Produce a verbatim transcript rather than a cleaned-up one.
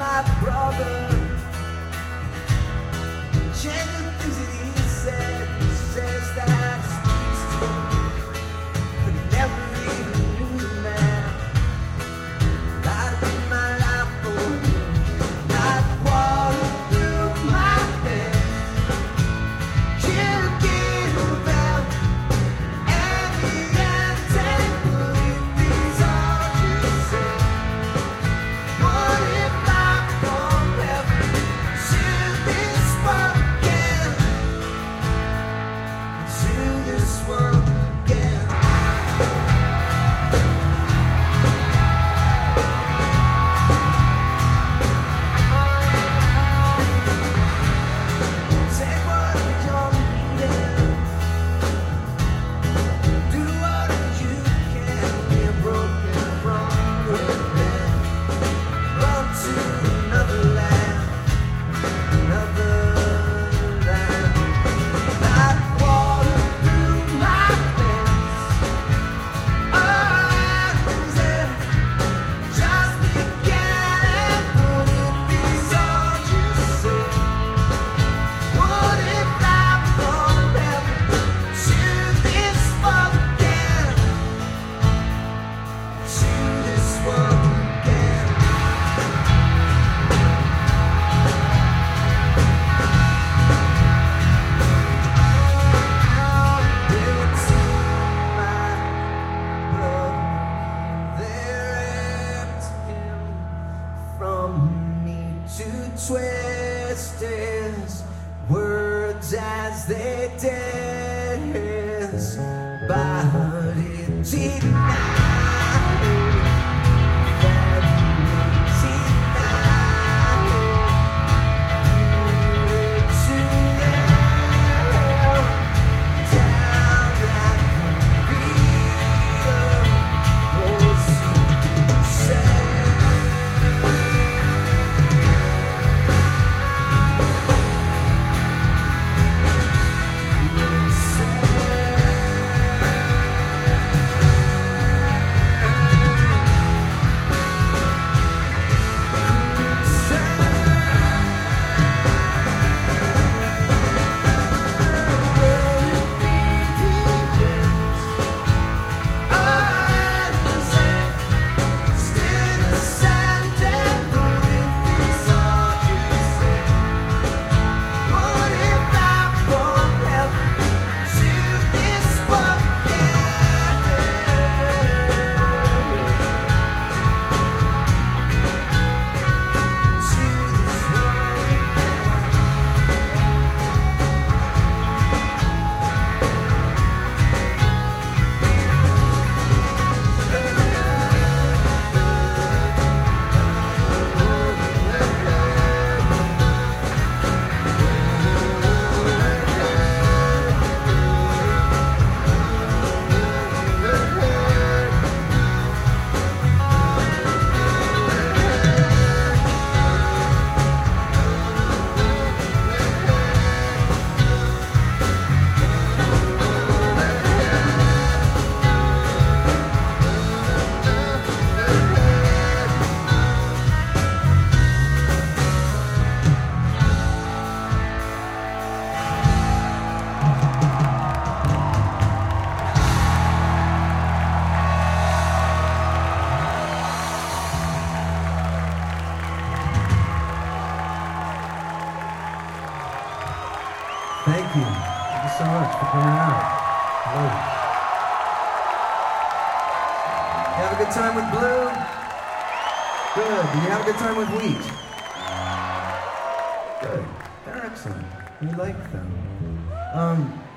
my brother. Change the things that he said. He says that he's could never even knew the man. I'd give my life for him. I'd water through my head. Can't get around any entangled if these are just said. What if I from heaven to this one again? To this one again. Take what you're needing. Do what you can. Be broken from within. Run to another land, another land. I'd water through my veins. Oh, is it just beginning? What if these are just said? What if I'm from heaven to this one again? To this one again. They'll take my blood. They're emptying from me to twist his words as they dance, but it denied that it denied to nail down that freedom was said. Thank you. Thank you so much for coming out. Hello. You have a good time with Blue? Good. Did you have a good time with Wheat? Good. They're excellent. We like them. Um,